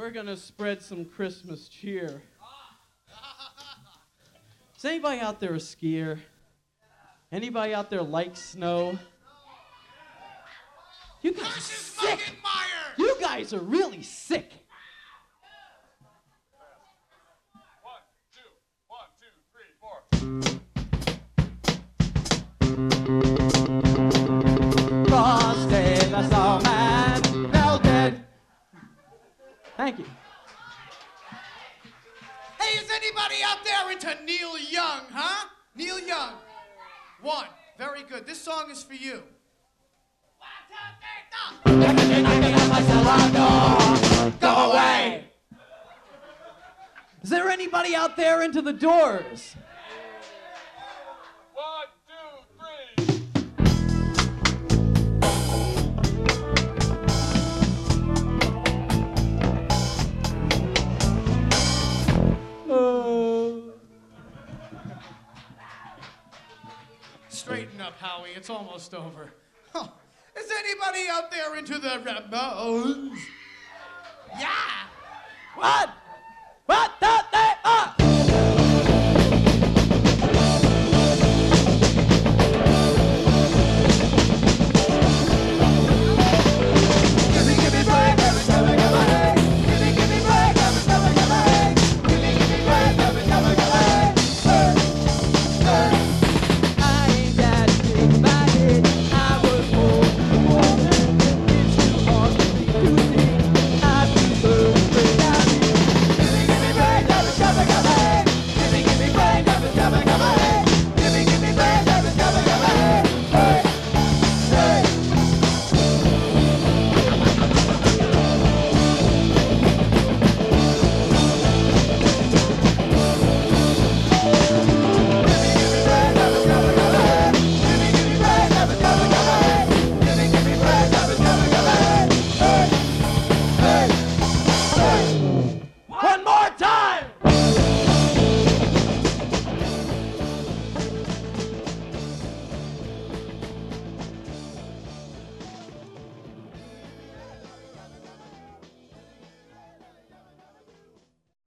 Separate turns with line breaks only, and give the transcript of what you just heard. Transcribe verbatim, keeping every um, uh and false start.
we're gonna spread some Christmas cheer. Is anybody out there a skier? Anybody out there like snow? You guys are sick. You guys are really sick.
One, two, one, two, three, four.
Frosty the snowman melted. Thank you.
Hey, is anybody out there into Neil Young, huh? Neil Young. One. Very good. This song is for you. One, two, three, go!
Go away! Is there anybody out there into the Doors?
One, two, three.
Uh...
Straighten up, Howie. It's almost over. Huh. Is anybody out there into the Ramones? Yeah.
What?